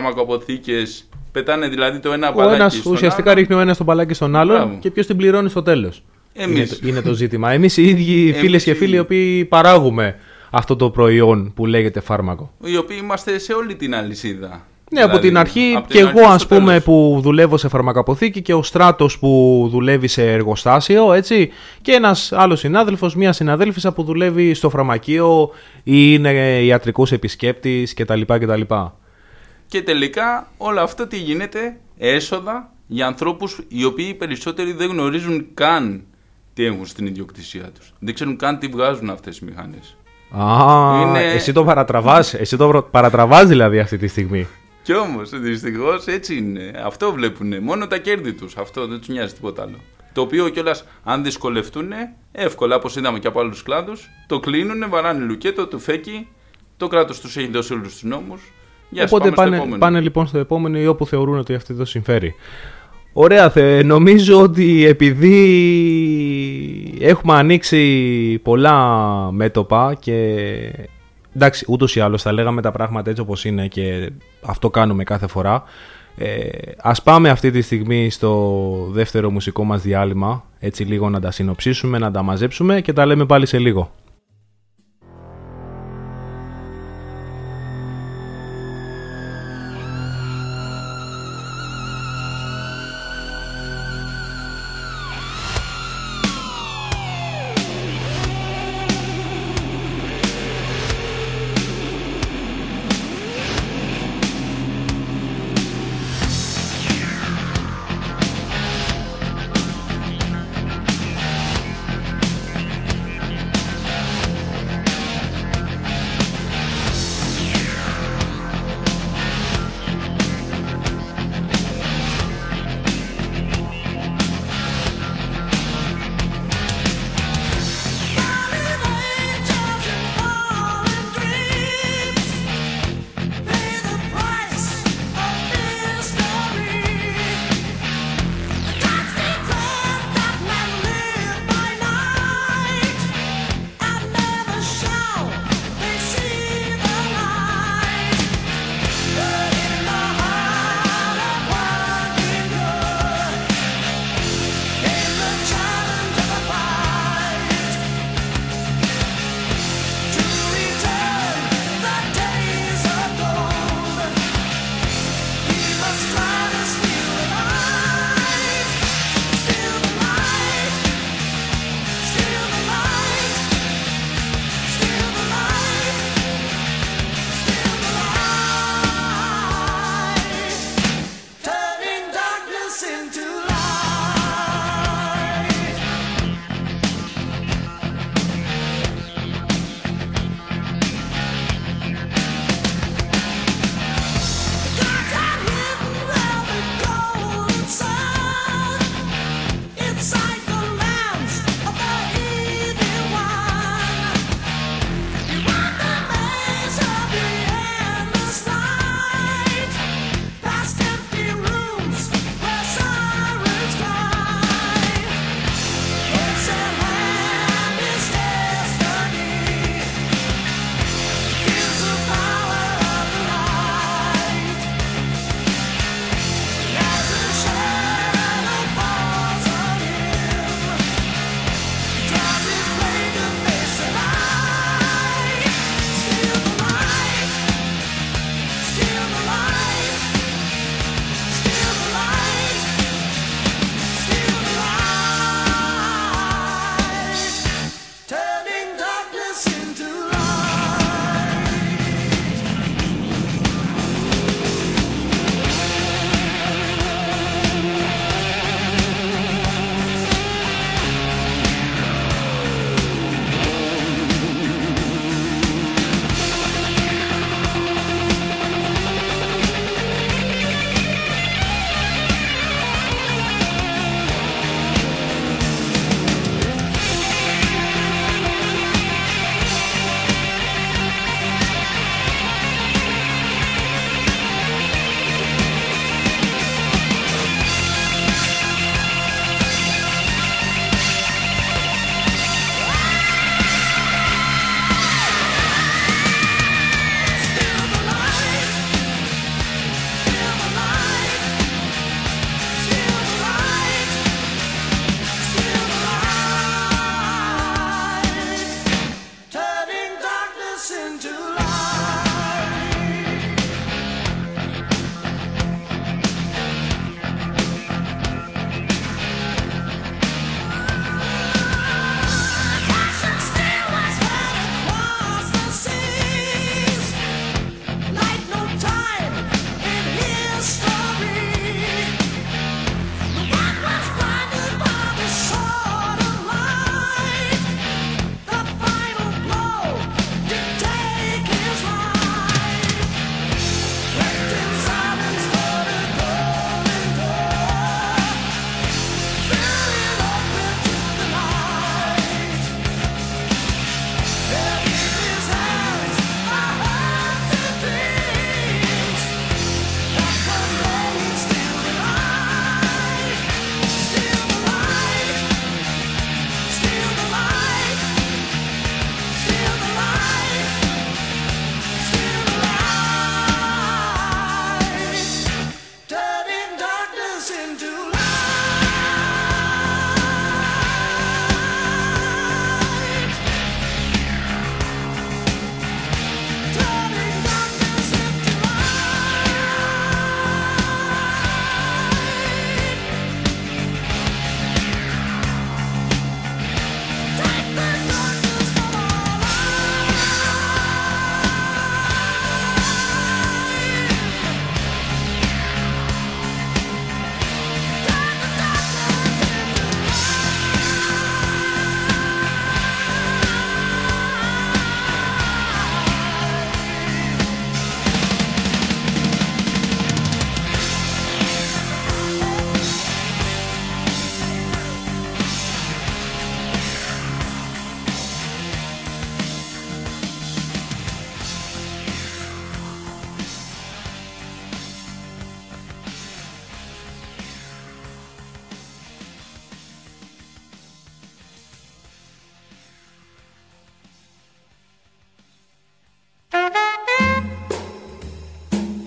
S2: φαρμακοποθήκες, πετάνε δηλαδή το ένα μπαλάκι στον
S1: ουσιαστικά
S2: άλλο.
S1: Ρίχνει ο ένας το μπαλάκι στον άλλον και ποιος την πληρώνει στο τέλος. Είναι το ζήτημα. Εμείς οι ίδιοι φίλες και φίλοι οι οποίοι παράγουμε αυτό το προϊόν που λέγεται φάρμακο.
S2: Οι οποίοι είμαστε σε όλη την αλυσίδα.
S1: Ναι, δηλαδή, από την αρχή και εγώ ας πούμε που δουλεύω σε φαρμακαποθήκη και ο Στράτος που δουλεύει σε εργοστάσιο, έτσι, και ένας άλλος συνάδελφος, μία συναδέλφισσα που δουλεύει στο φαρμακείο ή είναι ιατρικός επισκέπτης κτλ.
S2: Και τελικά όλο αυτό τι γίνεται? Έσοδα για ανθρώπους οι οποίοι περισσότεροι δεν γνωρίζουν καν τι έχουν στην ιδιοκτησία τους. Δεν ξέρουν καν τι βγάζουν αυτές οι μηχανές.
S1: Εσύ το παρατραβάς, παρατραβάς δηλαδή αυτή τη στιγμή.
S2: Κι όμως δυστυχώς έτσι είναι. Αυτό βλέπουν. Μόνο τα κέρδη τους. Αυτό δεν τους νοιάζει τίποτα άλλο. Το οποίο κιόλας αν δυσκολευτούν, εύκολα όπως είδαμε και από άλλους κλάδους, το κλείνουν, βαράνε λουκέτο, το φέκι, το κράτος τους έχει δώσει όλους τους νόμους.
S1: Οπότε πάνε λοιπόν στο επόμενο ή όπου θεωρούν ότι αυτή το συμφέρει. Ωραία, νομίζω ότι επειδή έχουμε ανοίξει πολλά μέτωπα και εντάξει, ούτως ή άλλως θα λέγαμε τα πράγματα έτσι όπως είναι και αυτό κάνουμε κάθε φορά, ας πάμε αυτή τη στιγμή στο δεύτερο μουσικό μας διάλειμμα, έτσι λίγο να τα συνοψίσουμε, να τα μαζέψουμε και τα λέμε πάλι σε λίγο.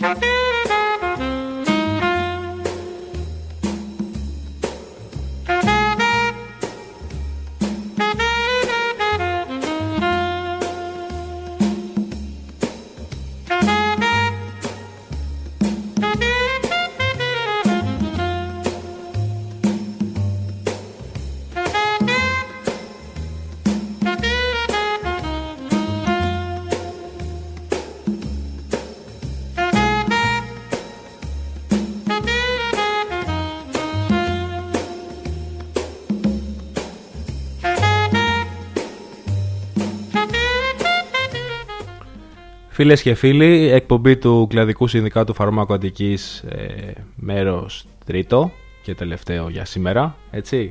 S1: Φίλες και φίλοι, εκπομπή του Κλαδικού Συνδικάτου Φαρμάκου Αττικής, μέρος τρίτο και τελευταίο για σήμερα, έτσι.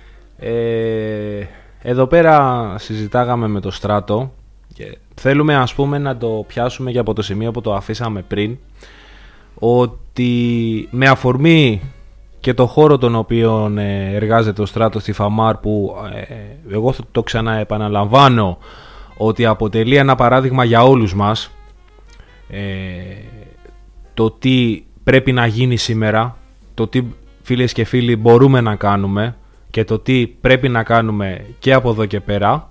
S1: Εδώ πέρα συζητάγαμε με το Στράτο και θέλουμε, ας πούμε, να το πιάσουμε και από το σημείο που το αφήσαμε πριν, ότι με αφορμή και το χώρο τον οποίο εργάζεται ο Στράτος στη ΦΑΜΑΡ, που εγώ το ξαναεπαναλαμβάνω ότι αποτελεί ένα παράδειγμα για όλους μας, το τι πρέπει να γίνει σήμερα, το τι, φίλες και φίλοι, μπορούμε να κάνουμε και το τι πρέπει να κάνουμε και από εδώ και πέρα.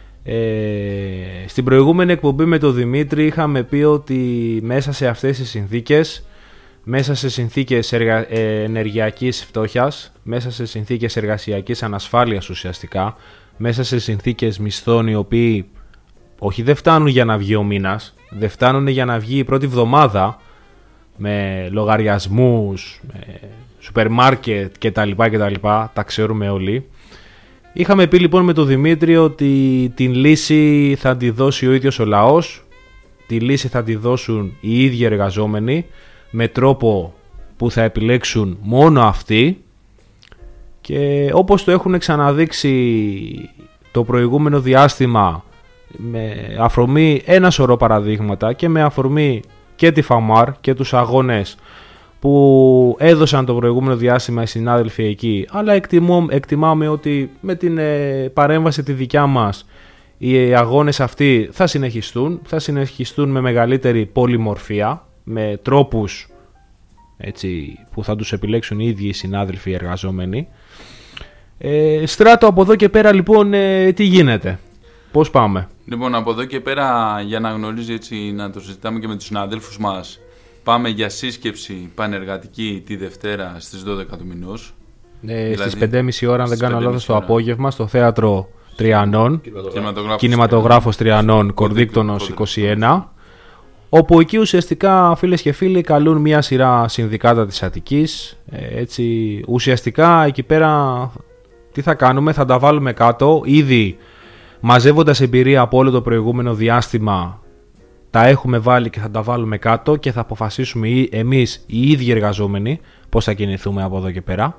S1: Στην προηγούμενη εκπομπή με τον Δημήτρη είχαμε πει ότι μέσα σε αυτές τις συνθήκες, μέσα σε συνθήκες ενεργειακής φτώχειας, μέσα σε συνθήκες εργασιακής ανασφάλειας ουσιαστικά, μέσα σε συνθήκες μισθών οι οποίοι όχι δεν φτάνουν για να βγει ο μήνας, δεν φτάνουν για να βγει η πρώτη εβδομάδα, με λογαριασμούς, με σούπερ μάρκετ κτλ, τα ξέρουμε όλοι. Είχαμε πει λοιπόν με τον Δημήτρη ότι την λύση θα τη δώσει ο ίδιος ο λαός, τη λύση θα τη δώσουν οι ίδιοι εργαζόμενοι, με τρόπο που θα επιλέξουν μόνο αυτοί, και όπως το έχουν ξαναδείξει το προηγούμενο διάστημα, με αφορμή ένα σωρό παραδείγματα και με αφορμή και τη ΦΑΜΑΡ και τους αγώνες που έδωσαν το προηγούμενο διάστημα οι συνάδελφοι εκεί, αλλά εκτιμάμε ότι με την παρέμβαση τη δικιά μας οι αγώνες αυτοί θα συνεχιστούν με μεγαλύτερη πολυμορφία, με τρόπους έτσι, που θα τους επιλέξουν οι ίδιοι οι συνάδελφοι εργαζόμενοι. Στράτο, από εδώ και πέρα λοιπόν τι γίνεται, πώς πάμε?
S2: Λοιπόν, από εδώ και πέρα, για να γνωρίζει, έτσι, να το συζητάμε και με τους συναδέλφους μας, πάμε για σύσκεψη πανεργατική τη Δευτέρα στις 12 του μηνός.
S1: Δηλαδή, στις 5.30 ώρα, αν δεν κάνω λάθος, το απόγευμα, στο θέατρο Τριανών, κινηματογράφος Τριανών, Κορδίκτονος 21, όπου εκεί ουσιαστικά, φίλες και φίλοι, καλούν μια σειρά συνδικάτα της Αττικής. Έτσι, ουσιαστικά εκεί πέρα τι θα κάνουμε? Θα τα βάλουμε κάτω. Ήδη μαζεύοντας εμπειρία από όλο το προηγούμενο διάστημα, τα έχουμε βάλει και θα τα βάλουμε κάτω και θα αποφασίσουμε εμείς οι ίδιοι εργαζόμενοι πώς θα κινηθούμε από εδώ και πέρα,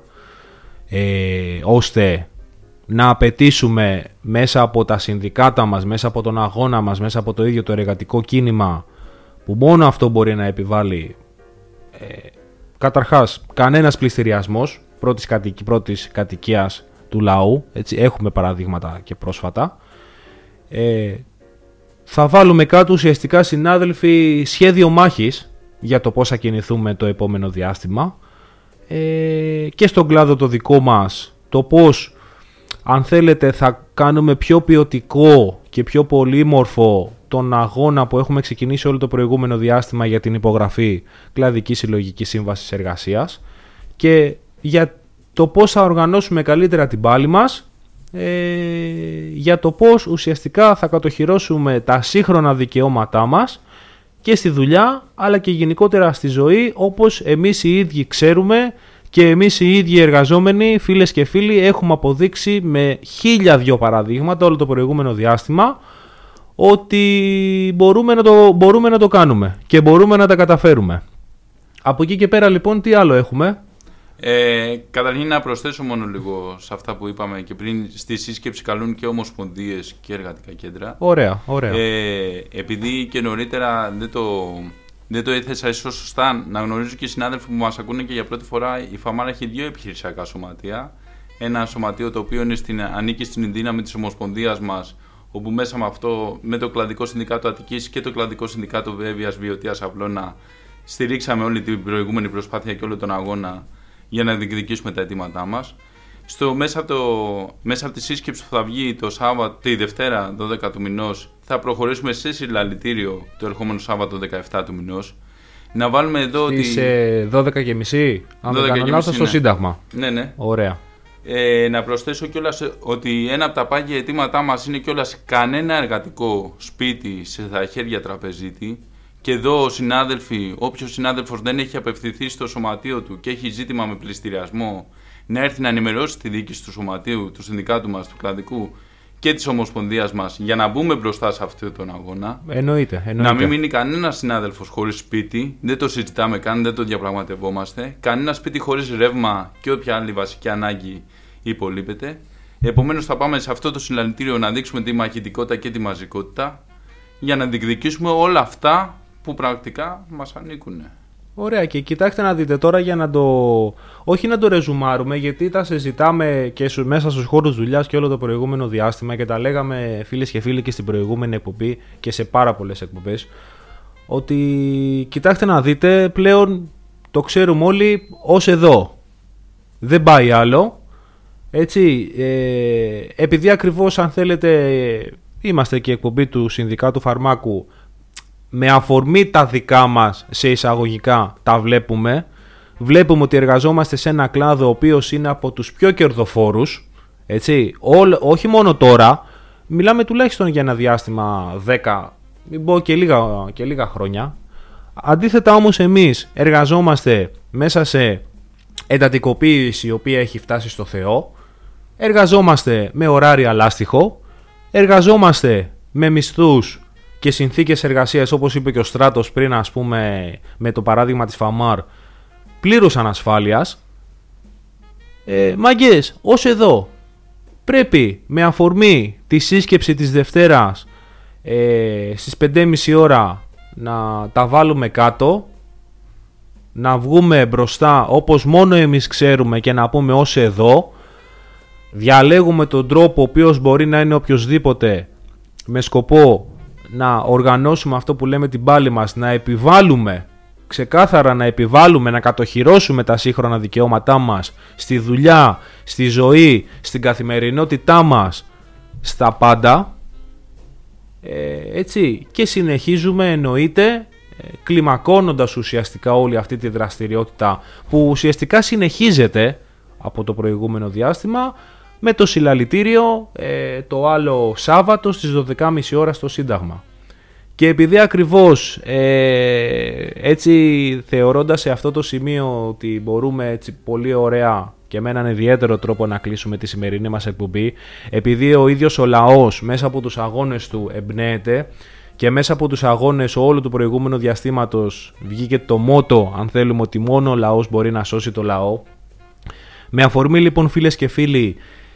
S1: ώστε να απαιτήσουμε μέσα από τα συνδικάτα μας, μέσα από τον αγώνα μας, μέσα από το ίδιο το εργατικό κίνημα, που μόνο αυτό μπορεί να επιβάλλει καταρχάς κανένας πληστηριασμός πρώτης κατοικίας του λαού, έτσι, έχουμε παραδείγματα και πρόσφατα. Θα βάλουμε κάτω ουσιαστικά, συνάδελφοι, σχέδιο μάχης για το πώς θα κινηθούμε το επόμενο διάστημα, και στον κλάδο το δικό μας, το πώς, αν θέλετε, θα κάνουμε πιο ποιοτικό και πιο πολύμορφο τον αγώνα που έχουμε ξεκινήσει όλο το προηγούμενο διάστημα για την υπογραφή κλαδικής συλλογικής σύμβασης εργασίας, και για το πώς θα οργανώσουμε καλύτερα την πάλη μας, για το πώς ουσιαστικά θα κατοχυρώσουμε τα σύγχρονα δικαιώματά μας και στη δουλειά, αλλά και γενικότερα στη ζωή, όπως εμείς οι ίδιοι ξέρουμε και εμείς οι ίδιοι εργαζόμενοι, φίλες και φίλοι, έχουμε αποδείξει με 1002 παραδείγματα όλο το προηγούμενο διάστημα ότι μπορούμε να το κάνουμε και μπορούμε να τα καταφέρουμε. Από εκεί και πέρα λοιπόν τι άλλο έχουμε?
S2: Καταρχήν να προσθέσω μόνο λίγο σε αυτά που είπαμε και πριν. Στη σύσκεψη καλούν και ομοσπονδίες και εργατικά κέντρα.
S1: Ωραία.
S2: Επειδή και νωρίτερα δεν το έθεσα ίσως σωστά, να γνωρίζω και οι συνάδελφοι που μας ακούνε και για πρώτη φορά, η ΦΑΜΑΡ έχει 2 επιχειρησιακά σωματεία. Ένα σωματείο το οποίο ανήκει στην δύναμη της ομοσπονδίας μας, όπου μέσα με το Κλαδικό Συνδικάτο Αττικής και το Κλαδικό Συνδικάτο Βέβειας Βιωτίας Αυλώνα στηρίξαμε όλη την προηγούμενη προσπάθεια και όλο τον αγώνα για να διεκδικήσουμε τα αιτήματά μας. Μέσα από τη σύσκεψη που θα βγει το Σάββατο, τη Δευτέρα 12 του μηνός, θα προχωρήσουμε σε συλλαλητήριο το ερχόμενο Σάββατο 17 του μηνός. Να βάλουμε εδώ
S1: στις 12.30, αν δεν κάνω λάθος, στο Σύνταγμα.
S2: Ναι.
S1: Ωραία.
S2: Να προσθέσω κιόλας ότι ένα από τα πάγια αιτήματά μας είναι κιόλας κανένα εργατικό σπίτι σε τα χέρια τραπεζίτη. Και εδώ, συνάδελφοι, όποιος συνάδελφος δεν έχει απευθυνθεί στο σωματείο του και έχει ζήτημα με πληστηριασμό, να έρθει να ενημερώσει τη διοίκηση του σωματείου, του συνδικάτου μας, του κλαδικού και της ομοσπονδίας μας, για να μπούμε μπροστά σε αυτόν τον αγώνα.
S1: Εννοείται.
S2: Να μην μείνει κανένας συνάδελφος χωρίς σπίτι, δεν το συζητάμε καν, δεν το διαπραγματευόμαστε. Κανένα σπίτι χωρίς ρεύμα και όποια άλλη βασική ανάγκη υπολείπεται. Επομένως, θα πάμε σε αυτό το συλλαλητήριο να δείξουμε τη μαχητικότητα και τη μαζικότητα για να διεκδικήσουμε όλα αυτά που πρακτικά μας ανήκουν.
S1: Ωραία, και κοιτάξτε να δείτε τώρα, για να όχι να το ρεζουμάρουμε, γιατί τα συζητάμε και μέσα στους χώρους δουλειάς και όλο το προηγούμενο διάστημα και τα λέγαμε φίλες και φίλοι και στην προηγούμενη εκπομπή και σε πάρα πολλές εκπομπές, ότι κοιτάξτε να δείτε, πλέον το ξέρουμε όλοι ως εδώ. Δεν πάει άλλο. Έτσι, επειδή ακριβώς, αν θέλετε, είμαστε και εκπομπή του Συνδικάτου Φαρμάκου, με αφορμή τα δικά μας, σε εισαγωγικά, τα βλέπουμε ότι εργαζόμαστε σε ένα κλάδο ο οποίος είναι από τους πιο κερδοφόρους, έτσι, όχι μόνο τώρα, μιλάμε τουλάχιστον για ένα διάστημα 10, μην πω και λίγα χρόνια. Αντίθετα όμως, εμείς εργαζόμαστε μέσα σε εντατικοποίηση η οποία έχει φτάσει στο Θεό, εργαζόμαστε με ωράρια λάστιχο, εργαζόμαστε με μισθούς και συνθήκες εργασίας, όπως είπε και ο Στράτος πριν, ας πούμε, με το παράδειγμα της Φαμάρ, πλήρους ανασφάλειας. Μάγκες, ως εδώ πρέπει με αφορμή τη σύσκεψη της Δευτέρας στις 5.30 ώρα να τα βάλουμε κάτω, να βγούμε μπροστά όπως μόνο εμείς ξέρουμε και να πούμε ως εδώ. Διαλέγουμε τον τρόπο ο οποίος μπορεί να είναι οποιοσδήποτε, με σκοπό να οργανώσουμε αυτό που λέμε την πάλη μας, να επιβάλλουμε, ξεκάθαρα να επιβάλλουμε, να κατοχυρώσουμε τα σύγχρονα δικαιώματά μας στη δουλειά, στη ζωή, στην καθημερινότητά μας, στα πάντα. Έτσι, και συνεχίζουμε, εννοείται, κλιμακώνοντας ουσιαστικά όλη αυτή τη δραστηριότητα που ουσιαστικά συνεχίζεται από το προηγούμενο διάστημα, με το συλλαλητήριο το άλλο Σάββατο στις 12.30 ώρα στο Σύνταγμα. Και επειδή ακριβώς έτσι, θεωρώντας σε αυτό το σημείο ότι μπορούμε έτσι πολύ ωραία και με έναν ιδιαίτερο τρόπο να κλείσουμε τη σημερινή μας εκπομπή, επειδή ο ίδιος ο λαός μέσα από τους αγώνες του εμπνέεται και μέσα από τους αγώνες όλου του προηγούμενου διαστήματος βγήκε το μότο, αν θέλουμε, ότι μόνο ο λαός μπορεί να σώσει το λαό. Με αφορμή λοιπόν, φίλες και φίλοι,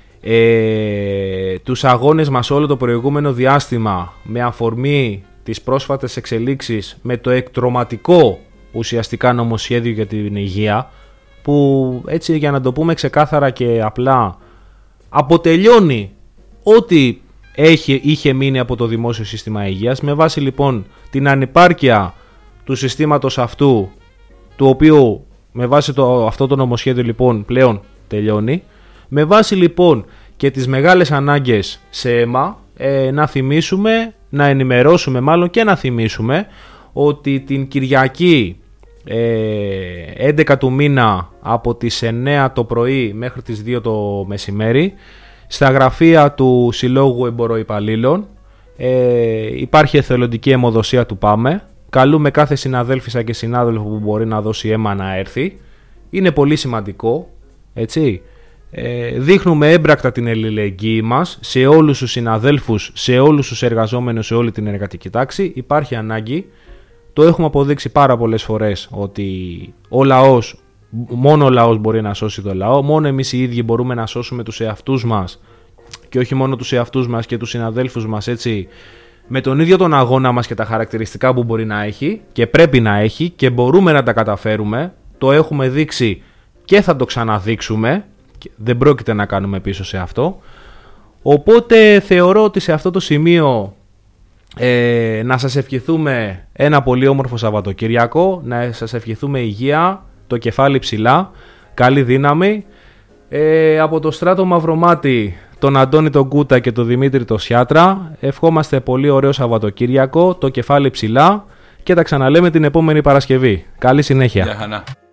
S1: τους αγώνες μας όλο το προηγούμενο διάστημα, με αφορμή τις πρόσφατες εξελίξεις με το εκτρωματικό ουσιαστικά νομοσχέδιο για την υγεία, που έτσι, για να το πούμε ξεκάθαρα και απλά, αποτελειώνει ό,τι είχε μείνει από το δημόσιο σύστημα υγείας, με βάση λοιπόν την ανυπάρκεια του συστήματος αυτού, του οποίου με βάση αυτό το νομοσχέδιο λοιπόν πλέον τελειώνει, με βάση λοιπόν και τις μεγάλες ανάγκες σε αίμα, να θυμίσουμε, να ενημερώσουμε μάλλον και να θυμίσουμε ότι την Κυριακή 11 του μήνα από τις 9 το πρωί μέχρι τις 2 το μεσημέρι, στα γραφεία του Συλλόγου Εμποροϊπαλλήλων υπάρχει εθελοντική αιμοδοσία του ΠΑΜΕ. Καλούμε κάθε συναδέλφισσα και συνάδελφο που μπορεί να δώσει αίμα να έρθει. Είναι πολύ σημαντικό, έτσι. Δείχνουμε έμπρακτα την αλληλεγγύη μας σε όλους τους συναδέλφους, σε όλους τους εργαζόμενους, σε όλη την εργατική τάξη. Υπάρχει ανάγκη. Το έχουμε αποδείξει πάρα πολλές φορές ότι μόνο ο λαός μπορεί να σώσει το λαό. Μόνο εμείς οι ίδιοι μπορούμε να σώσουμε τους εαυτούς μας, και όχι μόνο τους εαυτούς μας και τους συναδέλφους μας, έτσι, με τον ίδιο τον αγώνα μας και τα χαρακτηριστικά που μπορεί να έχει και πρέπει να έχει, και μπορούμε να τα καταφέρουμε. Το έχουμε δείξει και θα το ξαναδείξουμε. Δεν πρόκειται να κάνουμε πίσω σε αυτό. Οπότε θεωρώ ότι σε αυτό το σημείο Να σας ευχηθούμε ένα πολύ όμορφο Σαββατοκύριακο, να σας ευχηθούμε υγεία, το κεφάλι ψηλά, καλή δύναμη. Από το Στράτο Μαυρομάτι, τον Αντώνη τον Κούτα και τον Δημήτρη τον Σιάτρα, ευχόμαστε πολύ ωραίο Σαββατοκύριακο, το κεφάλι ψηλά και τα ξαναλέμε την επόμενη Παρασκευή. Καλή συνέχεια.
S2: Γεια χαρά.